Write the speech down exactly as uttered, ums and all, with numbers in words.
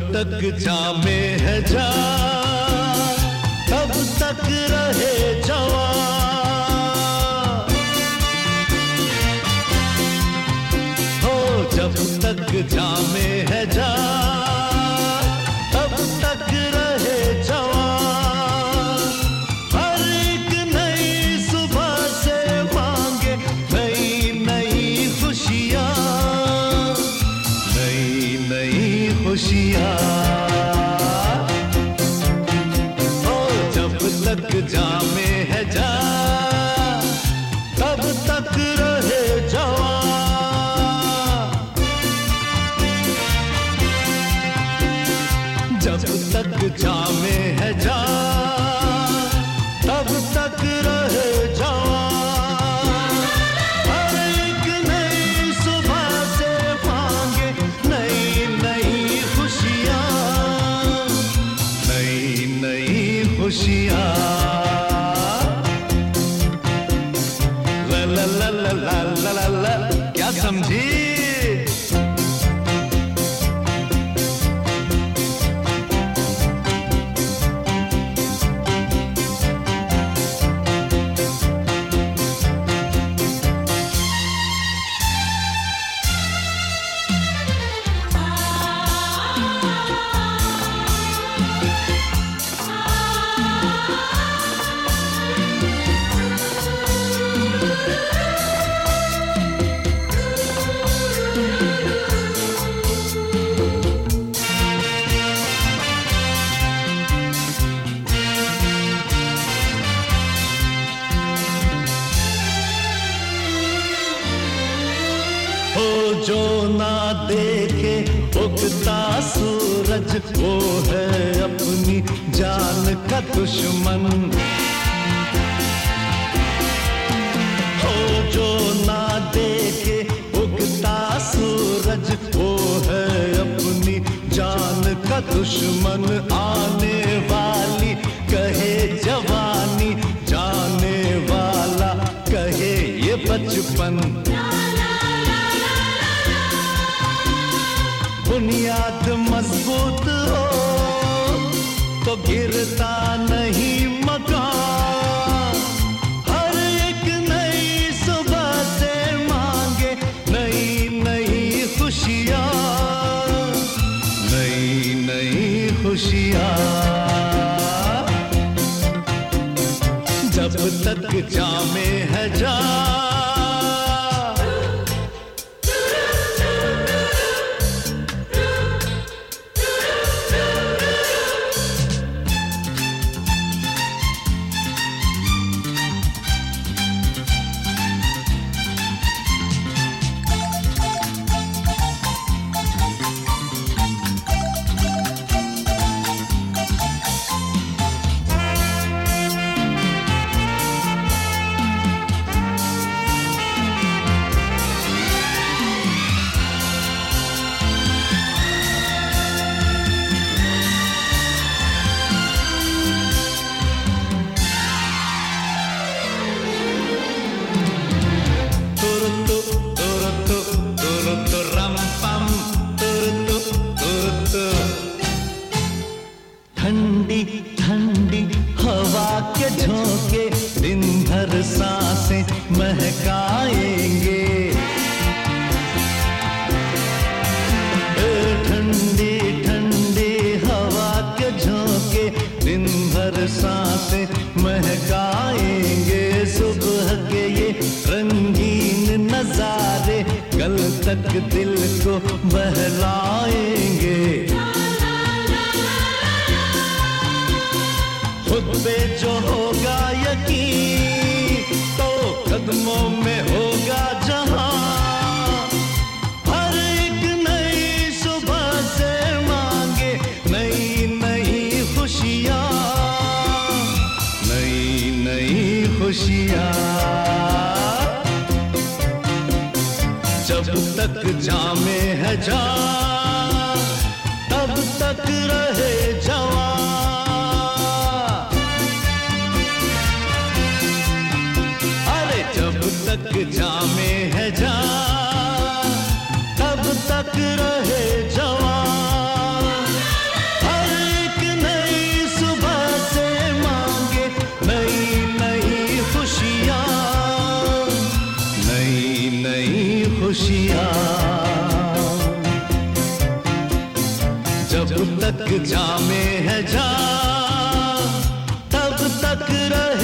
तक जामे है जान तब तक रहे जवान। हो जब तक जामे है जान तब तक रहे जवान। हर एक नई सुबह से मांगे नई नई खुशियाँ, नई नई खुशियाँ। ओ जब तक जामे है जान तब तक रहे जवान। जब तक जामे है जान तब तक रहे जवान। हर एक नई सुबह से मांगे नई नई खुशियाँ, नई नई खुशियाँ। ला ला ला ला ला ला ला ला, क्या समझी? हो जो ना देखे उगता सूरज वो है अपनी जान का दुश्मन। हो जो ना देखे उगता सूरज वो है अपनी जान का दुश्मन। आने वाली कहे जवानी, जाने वाला कहे ये बचपन। बुनियाद मजबूत हो तो गिरता नहीं मकान। हर एक नई सुबह से मांगे नई नई खुशियाँ, नई नई खुशियाँ। जब तक जामे है जान ठंडी ठंडी हवा के झोंके दिन भर सांसें महकाएंगे। ठंडी ठंडी हवा के झोंके दिन भर सांसें महकाएंगे। सुबह के ये रंगीन नजारे कल तक दिल को बहलाएंगे। खुद पे जो होगा यकीन तो कदमों में होगा जहां। हर एक नई सुबह से मांगे नई नई खुशियाँ, नई नई खुशियाँ। जब तक जामे है जान तब तक रहे जवान। जब तक जामे है जान तब तक रहे जवान। तक रहे